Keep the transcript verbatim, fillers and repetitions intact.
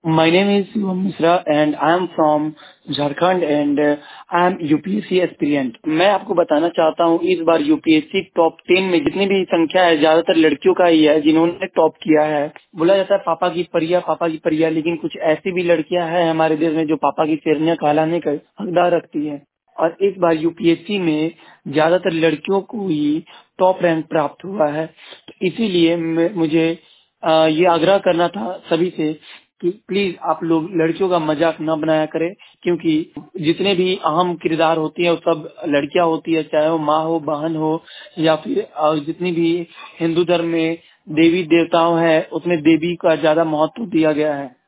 My name is Shivam Misra and I am from Jharkhand and I am UPSC aspirant. मैं आपको बताना चाहता हूँ इस बार यूपीएससी टॉप टेन में जितनी भी संख्या है ज्यादातर लड़कियों का ही है जिन्होंने टॉप किया है। बोला जाता है पापा की परिया पापा की परिया, लेकिन कुछ ऐसी भी लड़कियां हैं हमारे देश में जो पापा की शेरनियां कहलाने का हकदार रखती है। और इस बार यूपीएससी में ज्यादातर लड़कियों को ही टॉप रैंक प्राप्त हुआ है। तो इसीलिए मैं- मुझे आ, ये आग्रह करना था सभी से कि प्लीज आप लोग लड़कियों का मजाक न बनाया करें, क्योंकि जितने भी अहम किरदार होती है वो सब लड़कियां होती है, चाहे वो माँ हो, बहन हो, या फिर आ, जितनी भी हिंदू धर्म में देवी देवताओं है उसमें देवी का ज्यादा महत्व दिया गया है।